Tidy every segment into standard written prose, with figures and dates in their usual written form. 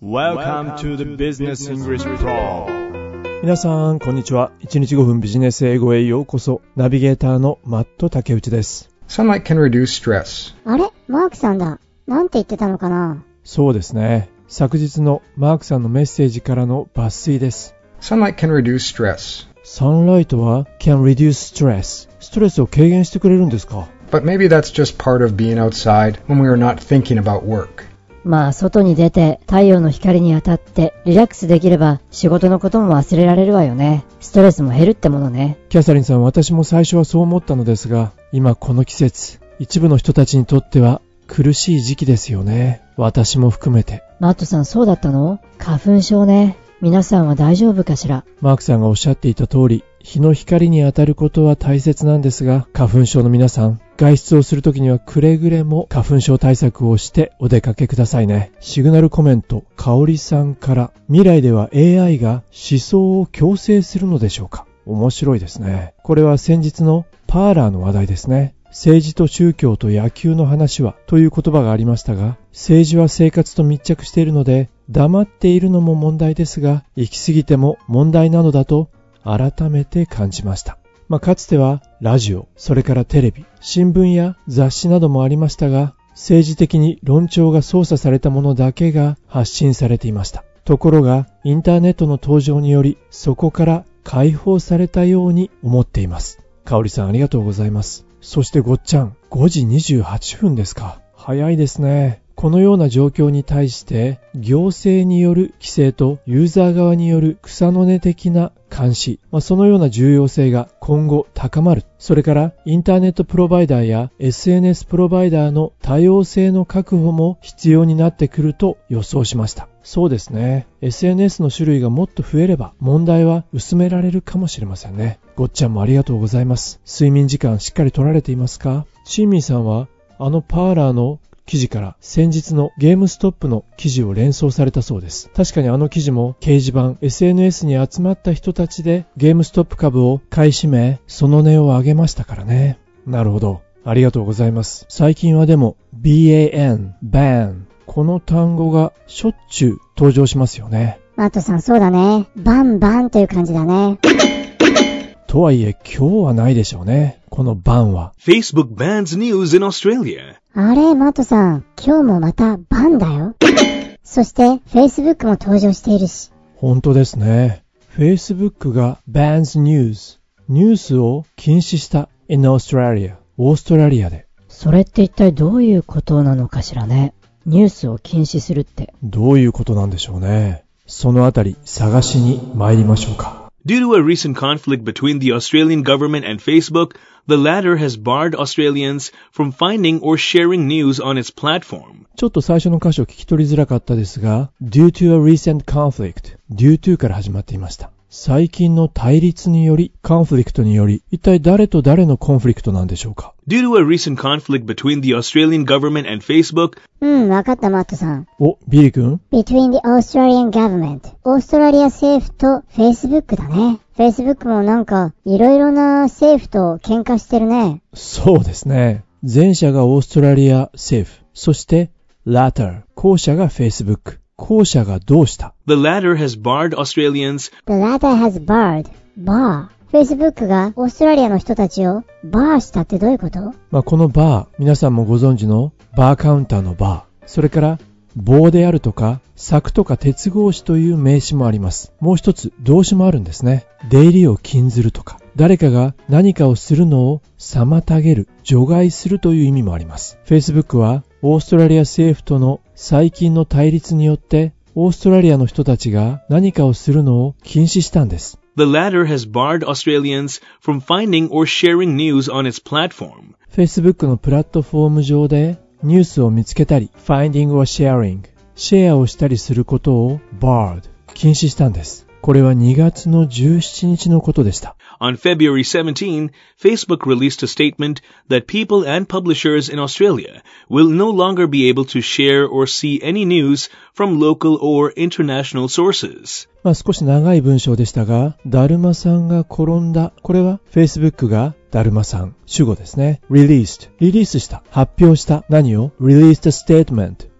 Welcome to the Business English Pro。 皆さんこんにちは。1日5分ビジネス英語へようこそ。ナビゲーターのマット竹内です。 Sunlight can reduce stress. あれマークさんだ。なんて言ってたのかな。 そうですね。昨日のマークさんのメッセージからの抜粋です。 Sunlight can reduce stress. サンライトは can reduce stress。ストレスを軽減してくれるんですか。 But maybe that's just part of being outside when we are not thinking about work. まあ外に出て太陽の光に当たってリラックスできれば仕事のことも忘れられるわよね。ストレスも減るってものね。 キャサリンさん、私も最初はそう思ったのですが、今この季節、一部の人たちにとっては苦しい時期ですよね。私も含めて。 マットさん、そうだったの？花粉症ね。皆さんは大丈夫かしら。 マークさんがおっしゃっていた通り、日の光に当たることは大切なんですが、花粉症の皆さん、外出をするときにはくれぐれも花粉症対策をしてお出かけくださいね。シグナルコメント、かおりさんから、未来では AI が思想を強制するのでしょうか。面白いですね。これは先日のパーラーの話題ですね。政治と宗教と野球の話はという言葉がありましたが、政治は生活と密着しているので、黙っているのも問題ですが、行き過ぎても問題なのだと改めて感じました。かつてはラジオ、それからテレビ、新聞や雑誌などもありましたが、政治的に論調が操作されたものだけが発信されていました。ところが、インターネットの登場により、そこから解放されたように思っています。かおりさん、ありがとうございます。そしてごっちゃん、5時28分ですか。早いですね。このような状況に対して、行政による規制とユーザー側による草の根的な監視、そのような重要性が今後高まる。それからインターネットプロバイダーや SNS プロバイダーの多様性の確保も必要になってくると予想しました。そうですね。SNS の種類がもっと増えれば問題は薄められるかもしれませんね。ごっちゃんもありがとうございます。睡眠時間しっかり取られていますか？シーミーさんはパーラーの記事から先日のゲームストップの記事を連想されたそうです。確かに記事も掲示板 SNS に集まった人たちでゲームストップ株を買い占め、その値を上げましたからね。なるほど。ありがとうございます。最近はでも ban この単語がしょっちゅう登場しますよね。 マットさん、そうだね。バンバンという感じだね。 とはいえ今日はないでしょうね。このバンは。 Facebook bans news in Australia。 あれ、マットさん、今日もまたバンだよ。そして、Facebook も登場しているし。 本当ですね。Facebook が bans news。ニュースを禁止した in Australia。オーストラリアで。 それって一体どういうことなのかしらね。ニュースを禁止するって。 どういうことなんでしょうね。そのあたり探しに参りましょうか。 Due to a recent conflict between the Australian government and Facebook, the latter has barred Australians from finding or sharing news on its platform. ちょっと最初の箇所聞き取りづらかったですが、due to a recent conflict、due to から始まっていました。最近の対立により、コンフリクトにより、一体誰と誰のコンフリクトなんでしょうか。 Due to a recent conflict between the Australian government and Facebook. わかった、マットさん。 ビリ君 Between the Australian government。オーストラリア政府と Facebook だね。Facebook もなんか、いろいろな政府と喧嘩してるね。 そうですね。前者がオーストラリア政府。そして、latter。後者が Facebook。後者がどうした？ The latter has barred Australians. The latter has barred. bar。Facebook がオーストラリアの人たちをバーしたってどういうこと？ このバー、皆さんもご存知のバーカウンターのバー。それから、棒であるとか、柵とか鉄格子という名詞もあります。もう一つ、動詞もあるんですね。出入りを禁ずるとか、誰かが何かをするのを妨げる、除外するという意味もあります。Facebook は、オーストラリア政府との最近の対立によって、オーストラリアの人たちが何かをするのを禁止したんです。 The latter has barred Australians from finding or sharing news on its platform. Facebook のプラットフォーム上でニュースを見つけたり、finding or sharing、シェアをしたりすることを barred、禁止したんです。これは2月の17日のことでした。 On February 17, Facebook released a statement that people and publishers in Australia will no longer be able to share or see any news from local or international sources. 少し長い文章でしたが、だるまさんが転んだ。これは Facebook がだるまさん、主語ですね。リリースした、発表した。何を？ Released a statement。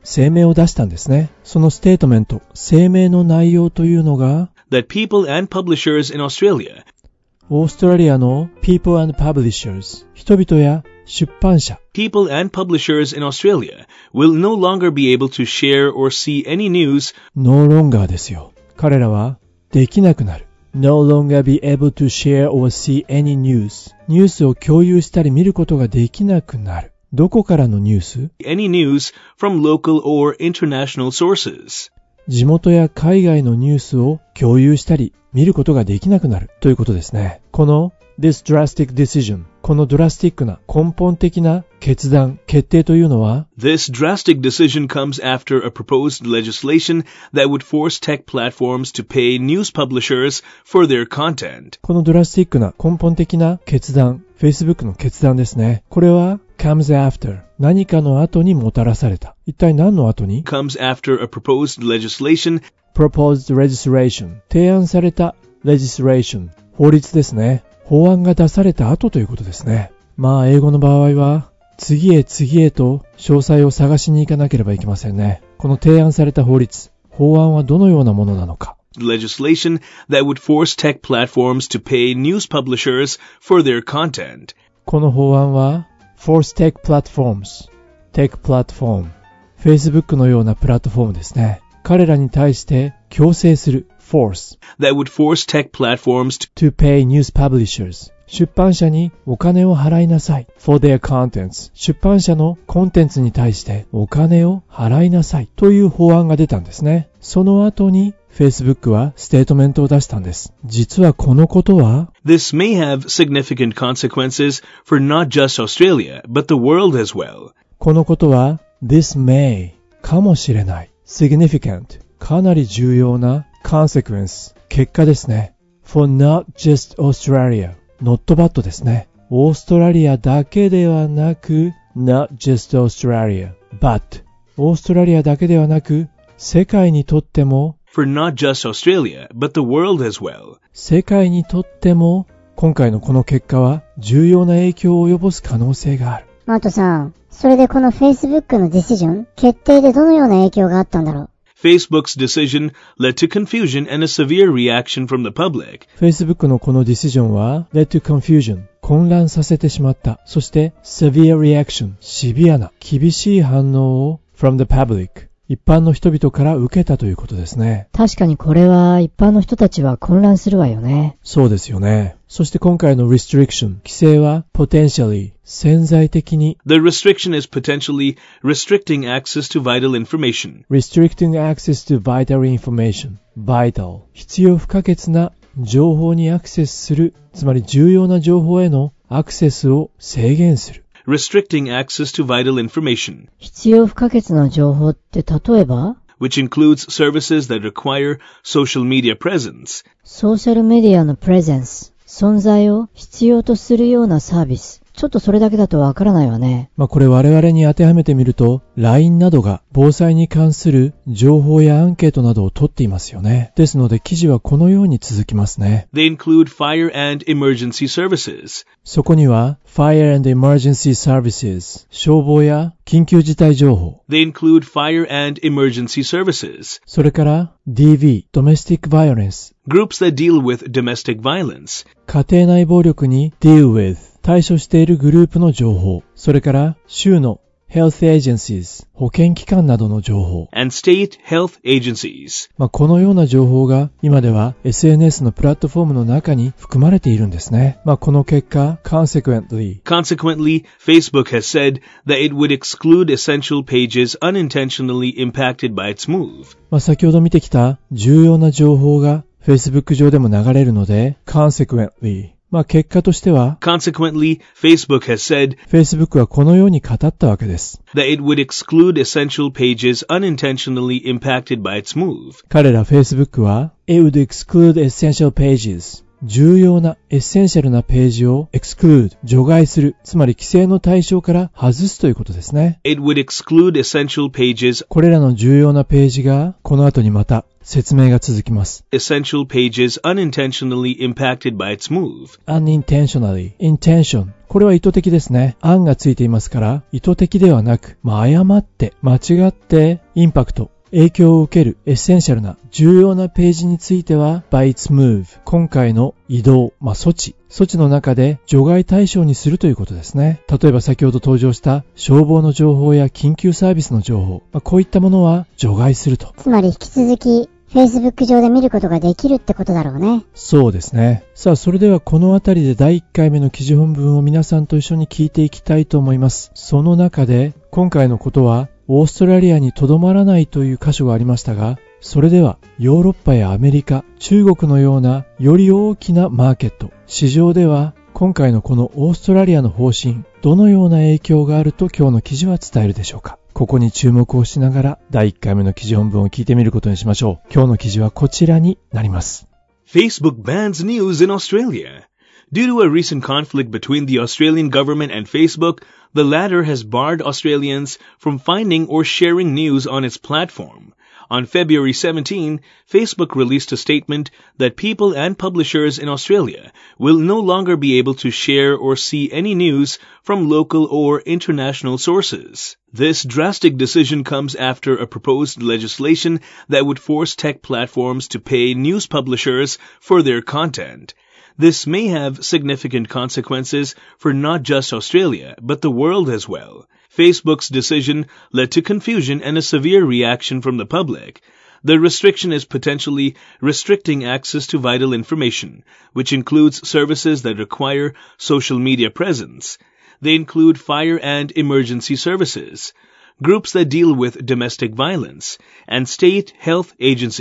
声明を出したんですね。そのステートメント、声明の内容というのが、 that people and publishers in Australia, オーストラリアの People and Publishers、人々や出版社、 people and publishers in Australia will no longer be able to share or see any news No longer ですよ。彼らはできなくなる。No longer be able to share or see any news。ニュースを共有したり見ることができなくなる。どこからのニュース？ any news from local or international sources. 地元や海外のニュースを共有したり見ることができなくなるということですね。この This drastic decision、このドラスティックな根本的な決断、決定というのは This drastic decision comes after a proposed legislation that would force tech platforms to pay news publishers for their content. このドラスティックな根本的な決断、Facebook の決断ですね。これは comes after 何かの後にもたらされた。一体何の後に comes after a proposed legislation proposed legislation 提案された legislation 法律ですね。法案が出された後ということですね。まあ英語の場合は次へ次へと詳細を探しに行かなければいけませんね。この提案された法律、法案はどのようなものなのか。 legislation that would force tech platforms to pay news publishers for their content. この法案は force tech platforms tech platform Facebook のようなプラットフォームですね。彼らに対して強制する force that would force tech platforms to pay news publishers 出版社にお金を払いなさい for their contents 出版社のコンテンツに対してお金を払いなさいという法案が出たんですね。その後に Facebook はステートメントを出したんです。実はこのことは This may have significant consequences for not just Australia, but the world as well. このことは This may かもしれない significant かなり重要な consequence 結果ですね。For not just Australia not but ですね。オーストラリアだけではなく not just Australia but オーストラリアだけではなく世界にとっても For not just Australia, but the world as well. 世界にとっても今回のこの結果は重要な影響を及ぼす可能性がある。 マートさん、それでこの Facebook のディシジョン、決定でどのような影響があったんだろう。 Facebook's decision led to confusion and a severe reaction from the public. Facebook のこのディシジョンは led to confusion 混乱させてしまった。そして severe reaction シビアな厳しい反応を from the public一般の人々から受けたということですね。 確かにこれは一般の人たちは混乱するわよね。 そうですよね。そして今回の restriction 規制は potentially 潜在的に The restriction is potentially restricting access to vital information. restricting access to vital information vital 必要不可欠な情報にアクセスする、つまり重要な情報へのアクセスを制限する。 Restricting access to vital information, 必要不可欠な情報って例えば which includes services that require social media presence. ソーシャルメディアのプレゼンス、存在を必要とするようなサービス。ちょっとそれだけだとわからないわね。 これ我々に当てはめてみると LINE などが防災に関する情報やアンケートなどを取っていますよね。ですので記事はこのように続きますね。 They include fire and emergency services. そこには Fire and Emergency Services 消防や緊急事態情報 They include fire and emergency services. それから DV Domestic Violence Groups that deal with domestic violence. 家庭内暴力に Deal with 対処しているグループの情報、それから州の Health Agencies 保健機関などの情報 and state health agencies. このような情報が今では SNS のプラットフォームの中に含まれているんですね。この結果 Consequently, Facebook has said that it would exclude essential pages unintentionally impacted by its move. 先ほど見てきた重要な情報が Facebook 上でも流れるので Consequently結果としては Consequently, Facebook has said Facebook はこのように語ったわけです。 that it would exclude essential pages unintentionally impacted by its move. 彼ら Facebook は It would exclude essential pages 重要なエッセンシャルなページを exclude 除外する、つまり規制の対象から外すということですね。 It would exclude essential pages. これらの重要なページがこの後にまた説明が続きます。 Essential pages unintentionally impacted by its move. unintentionally, intention これは意図的ですね。案がついていますから、意図的ではなく、誤って、間違って、インパクト、影響を受けるエッセンシャルな重要なページについては by its move 今回の移動、措置の中で除外対象にするということですね。例えば先ほど登場した消防の情報や緊急サービスの情報、こういったものは除外すると。 つまり引き続き Facebook 上で見ることができるってことだろうね。 そうですね。さあそれではこのあたりで第1回目の記事本文を皆さんと一緒に聞いていきたいと思います。その中で今回のことはオーストラリアにとどまらないという箇所がありましたが、それではヨーロッパやアメリカ、中国のようなより大きなマーケット、市場では今回のこのオーストラリアの方針、どのような影響があると今日の記事は伝えるでしょうか。ここに注目をしながら第1回目の記事本文を聞いてみることにしましょう。今日の記事はこちらになります。 Facebook bans news in Australia.Due to a recent conflict between the Australian government and Facebook, the latter has barred Australians from finding or sharing news on its platform. On February 17, Facebook released a statement that people and publishers in Australia will no longer be able to share or see any news from local or international sources. This drastic decision comes after a proposed legislation that would force tech platforms to pay news publishers for their content.This may have significant consequences for not just Australia, but the world as well. Facebook's decision led to confusion and a severe reaction from the public. The restriction is potentially restricting access to vital information, which includes services that require social media presence. They include fire and emergency services, groups that deal with domestic violence, and state health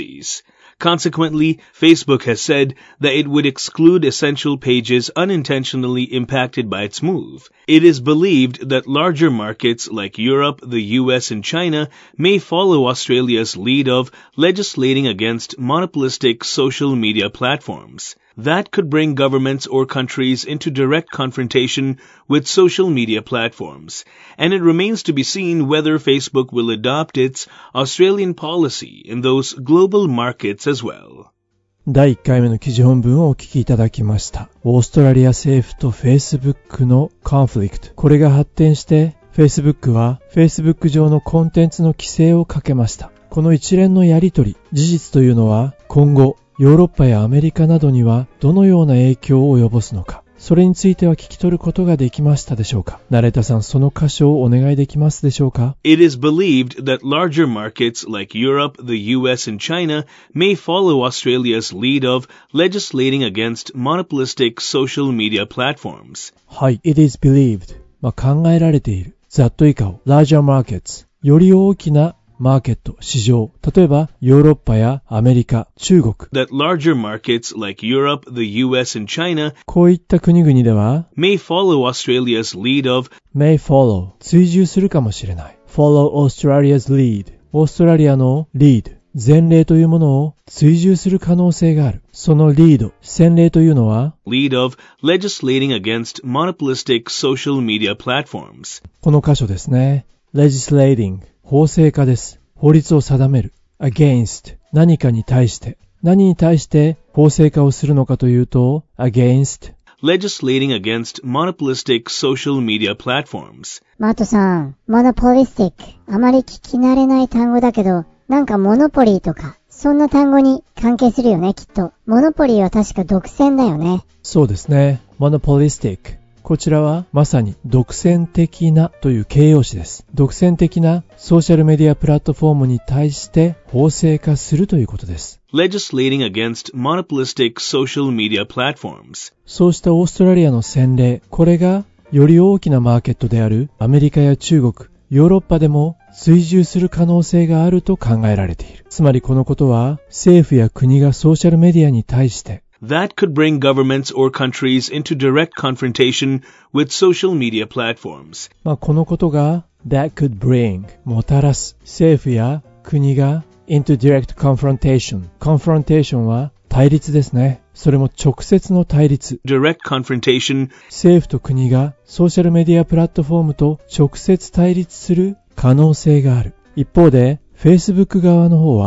agencies.Consequently, Facebook has said that it would exclude essential pages unintentionally impacted by its move. It is believed that larger markets like Europe, the US, and China may follow Australia's lead of legislating against monopolistic social media platforms. That could bring governments or countries into direct confrontation with social media platforms, and it remains to be seen whether Facebook will adopt its Australian policy in those global markets as well. 第1回目の記事本文をお聞きいただきました。オーストラリア政府と Facebook のコンフリクト。これが発展して Facebook は Facebook 上のコンテンツの規制をかけました。この一連のやり取り、事実というのは今後ヨーロッパやアメリカなどにはどのような影響を及ぼすのか、それについては聞き取ることができましたでしょうか。ナレーターさん、その箇所をお願いできますでしょうか。 It is believed that larger markets like Europe, the US, and China may follow Australia's lead of legislating against monopolistic social media platforms. はい、it is believed、考えられている。ざっと以下を larger markets、より大きなマーケット、市場、例えばヨーロッパやアメリカ、中国。 That larger markets like Europe, the US, and China こういった国々では may follow Australia's lead of may follow 追従するかもしれない。follow Australia's lead オーストラリアの lead 前例というものを追従する可能性がある。そのリード、先例というのは lead of legislating against monopolistic social media platforms. この箇所ですね。legislating法制化です。法律を定める。against 何かに対して。何に対して法制化をするのかというと against legislating against monopolistic social media platforms. マートさん、monopolistic あまり聞き慣れない単語だけど、なんかモノポリーとかそんな単語に関係するよね、きっと。モノポリーは確か独占だよね。 そうですね。monopolisticこちらはまさに独占的なという形容詞です。独占的なソーシャルメディアプラットフォームに対して法制化するということです。 Legislating against monopolistic social media platforms. そうしたオーストラリアの先例、これがより大きなマーケットであるアメリカや中国、ヨーロッパでも追従する可能性があると考えられている。つまりこのことは政府や国がソーシャルメディアに対して That could bring governments or countries into direct confrontation with social media platforms. このことが that could bring もたらす政府や国が into direct confrontation confrontation は対立ですね。それも直接の対立。 Direct confrontation 政府と国がソーシャルメディアプラットフォームと直接対立する可能性がある。一方で Facebook 側の方は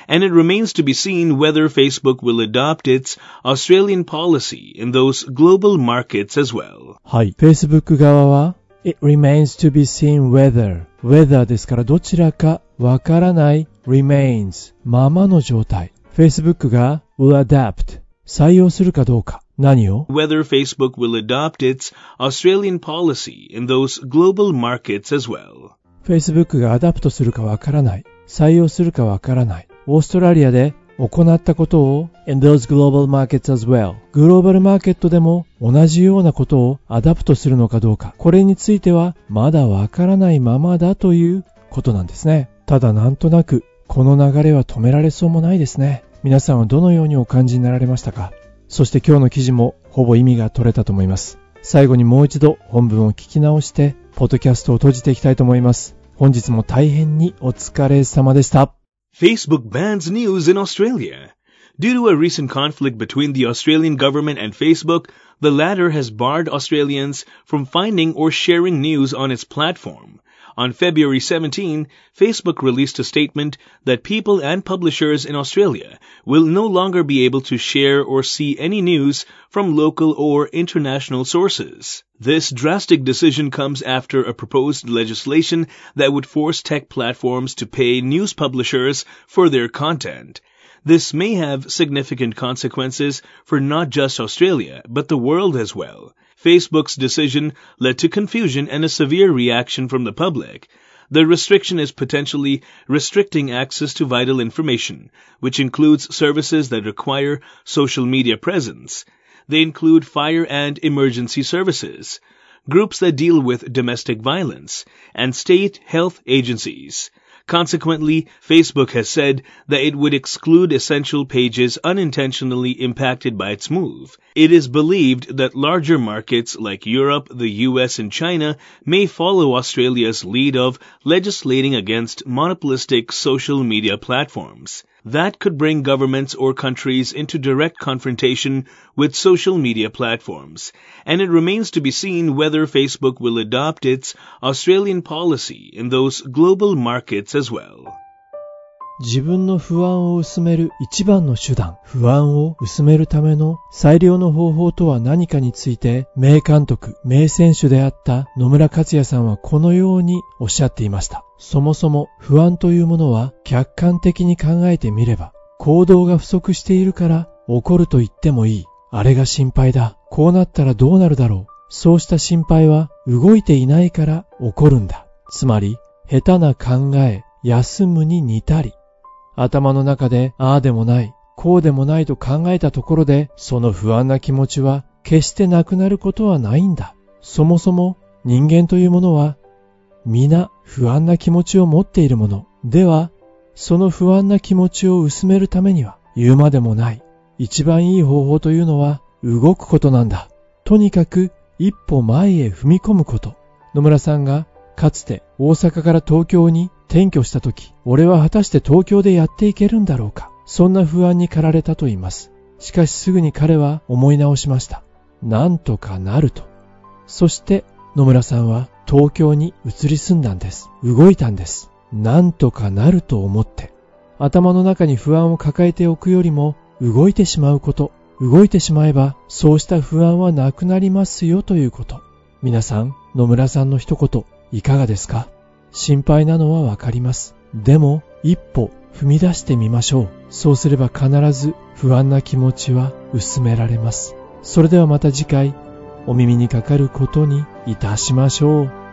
and it remains to be seen whether Facebook will adopt its Australian policy in those global markets as well. はい。Facebook 側は、It remains to be seen whether ですからどちらかわからない remains ままの状態。Facebook が will adapt 採用するかどうか。何を Whether Facebook will adopt its Australian policy in those global markets as well. Facebook がアダプトするかわからない。採用するかわからない。オーストラリアで行ったことを in those global markets as well。グローバルマーケットでも同じようなことをアダプトするのかどうか。これについてはまだわからないままだということなんですね。ただなんとなくこの流れは止められそうもないですね。皆さんはどのようにお感じになられましたか？そして今日の記事もほぼ意味が取れたと思います。最後にもう一度本文を聞き直してポッドキャストを閉じていきたいと思います。本日も大変にお疲れ様でした。 Facebook bans news in Australia. Due to a recent conflict between the Australian government and Facebook, the latter has barred Australians from finding or sharing news on its platform. On February 17, Facebook released a statement that people and publishers in Australia will no longer be able to share or see any news from local or international sources. This drastic decision comes after a proposed legislation that would force tech platforms to pay news publishers for their content. This may have significant consequences for not just Australia, but the world as well. Facebook's decision led to confusion and a severe reaction from the public. The restriction is potentially restricting access to vital information, which includes services that require social media presence. They include fire and emergency services, groups that deal with domestic violence, and state health agencies. Consequently, Facebook has said that it would exclude essential pages unintentionally impacted by its move. It is believed that larger markets like Europe, the US, and China may follow Australia's lead of legislating against monopolistic social media platforms. That could bring governments or countries into direct confrontation with social media platforms, and it remains to be seen whether Facebook will adopt its Australian policy in those global markets as well. 自分の不安を薄める一番の手段、不安を薄めるための最良の方法とは何かについて、名監督、名選手であった野村克也さんはこのようにおっしゃっていました。そもそも不安というものは客観的に考えてみれば、行動が不足しているから起こると言ってもいい。あれが心配だ。こうなったらどうなるだろう。そうした心配は動いていないから起こるんだ。つまり、下手な考え、休むに似たり。頭の中でああでもない、こうでもないと考えたところで、その不安な気持ちは決してなくなることはないんだ。そもそも人間というものは、皆不安な気持ちを持っているもの。では、その不安な気持ちを薄めるためには、言うまでもない。一番いい方法というのは、動くことなんだ。とにかく一歩前へ踏み込むこと。野村さんがかつて大阪から東京に転居したとき、俺は果たして東京でやっていけるんだろうか。そんな不安に駆られたと言います。しかしすぐに彼は思い直しました。なんとかなると。そして野村さんは東京に移り住んだんです。動いたんです。なんとかなると思って。頭の中に不安を抱えておくよりも動いてしまうこと。動いてしまえばそうした不安はなくなりますよということ。皆さん、野村さんの一言いかがですか？心配なのはわかります。でも一歩踏み出してみましょう。そうすれば必ず不安な気持ちは薄められます。それではまた次回お耳にかかることにいたしましょう。